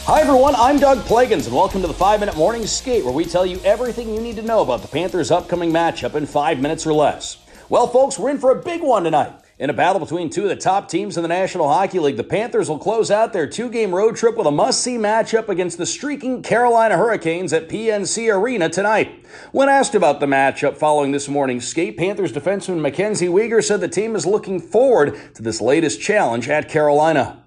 Hi everyone, I'm Doug Plagans, and welcome to the 5-Minute Morning Skate, where we tell you everything you need to know about the Panthers' upcoming matchup in 5 minutes or less. Well, folks, we're in for a big one tonight. In a battle between two of the top teams in the National Hockey League, the Panthers will close out their 2-game road trip with a must-see matchup against the streaking Carolina Hurricanes at PNC Arena tonight. When asked about the matchup following this morning's skate, Panthers defenseman Mackenzie Weegar said the team is looking forward to this latest challenge at Carolina.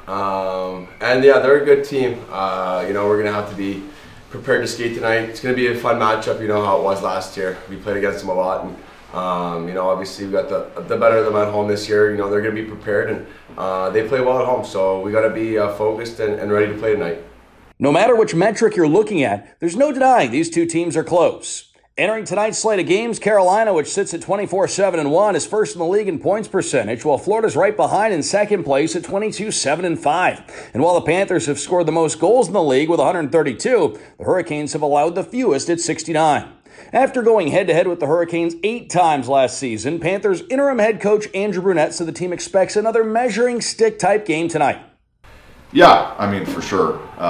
They're a good team. We're going to have to be prepared to skate tonight. It's going to be a fun matchup, you know how it was last year. We played against them a lot, and obviously we got the better of them at home this year. They're going to be prepared, and they play well at home, so we got to be focused and ready to play tonight. No matter which metric you're looking at, there's no denying these two teams are close. Entering tonight's slate of games, Carolina, which sits at 24-7-1, is first in the league in points percentage, while Florida's right behind in second place at 22-7-5. And while the Panthers have scored the most goals in the league with 132, the Hurricanes have allowed the fewest at 69. After going head-to-head with the Hurricanes 8 times last season, Panthers interim head coach Andrew Brunette said the team expects another measuring stick-type game tonight. Yeah, for sure.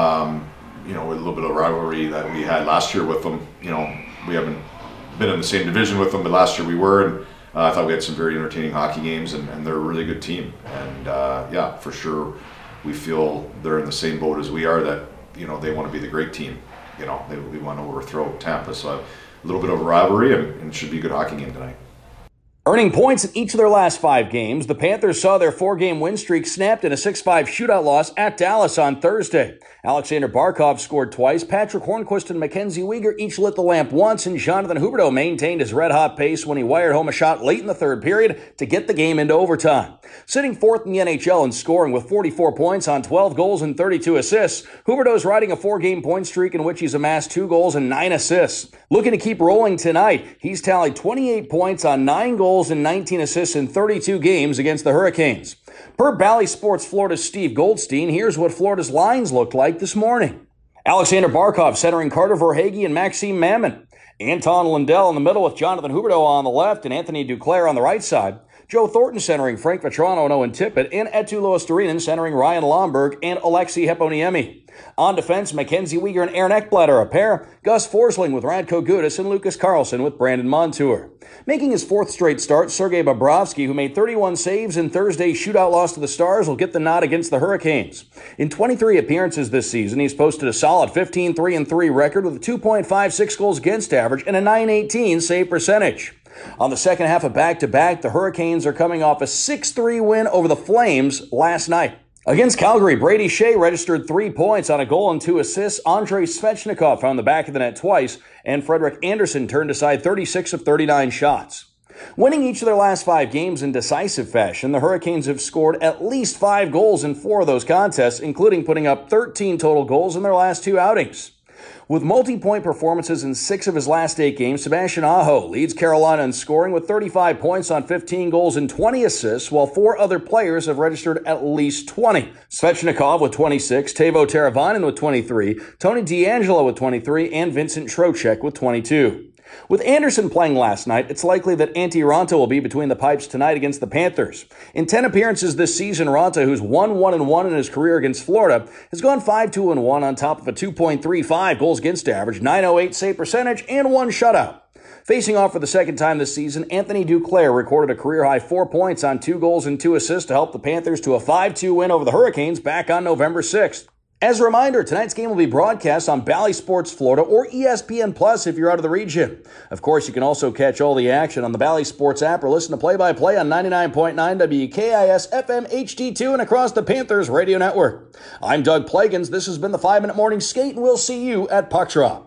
With a little bit of rivalry that we had last year with them, we haven't been in the same division with them, but last year we were, and I thought we had some very entertaining hockey games, and they're a really good team. And for sure, we feel they're in the same boat as we are, that they want to be the great team. They want to overthrow Tampa, so a little bit of a rivalry, and it should be a good hockey game tonight. Earning points in each of their last 5 games, the Panthers saw their 4-game win streak snapped in a 6-5 shootout loss at Dallas on Thursday. Alexander Barkov scored twice, Patrick Hornquist and Mackenzie Weegar each lit the lamp once, and Jonathan Huberdeau maintained his red-hot pace when he wired home a shot late in the third period to get the game into overtime. Sitting 4th in the NHL in scoring with 44 points on 12 goals and 32 assists, Huberdeau's riding a 4-game point streak in which he's amassed 2 goals and 9 assists. Looking to keep rolling tonight, he's tallied 28 points on 9 goals and 19 assists in 32 games against the Hurricanes. Per Bally Sports Florida's Steve Goldstein, here's what Florida's lines looked like this morning. Alexander Barkov centering Carter Verhaeghe and Maxime Mammon. Anton Lundell in the middle with Jonathan Huberdeau on the left and Anthony Duclair on the right side. Joe Thornton centering Frank Vatrano and Owen Tippett, and Eetu Luostarinen centering Ryan Lomberg and Alexei Heponiemi. On defense, Mackenzie Weegar and Aaron Ekblatter a pair, Gus Forsling with Radko Gudas, and Lucas Carlson with Brandon Montour. Making his 4th straight start, Sergei Bobrovsky, who made 31 saves in Thursday's shootout loss to the Stars, will get the nod against the Hurricanes. In 23 appearances this season, he's posted a solid 15-3-3 record with a 2.56 goals against average and a .918 save percentage. On the second half of back-to-back, the Hurricanes are coming off a 6-3 win over the Flames last night. Against Calgary, Brady Shea registered 3 points on a goal and 2 assists. Andrei Svechnikov found the back of the net twice, and Frederik Andersen turned aside 36 of 39 shots. Winning each of their last 5 games in decisive fashion, the Hurricanes have scored at least 5 goals in 4 of those contests, including putting up 13 total goals in their last 2 outings. With multi-point performances in 6 of his last 8 games, Sebastian Aho leads Carolina in scoring with 35 points on 15 goals and 20 assists, while 4 other players have registered at least 20. Svechnikov with 26, Teuvo Teravainen with 23, Tony DeAngelo with 23, and Vincent Trocheck with 22. With Andersen playing last night, it's likely that Antti Raanta will be between the pipes tonight against the Panthers. In 10 appearances this season, Raanta, who's won 1-1 in his career against Florida, has gone 5-2-1 on top of a 2.35 goals against average, .908 save percentage, and 1 shutout. Facing off for the second time this season, Anthony Duclair recorded a career-high 4 points on 2 goals and 2 assists to help the Panthers to a 5-2 win over the Hurricanes back on November 6th. As a reminder, tonight's game will be broadcast on Bally Sports Florida or ESPN Plus if you're out of the region. Of course, you can also catch all the action on the Bally Sports app or listen to play-by-play on 99.9 WKIS FM HD2 and across the Panthers radio network. I'm Doug Plagans. This has been the 5-Minute Morning Skate, and we'll see you at Puck Drop.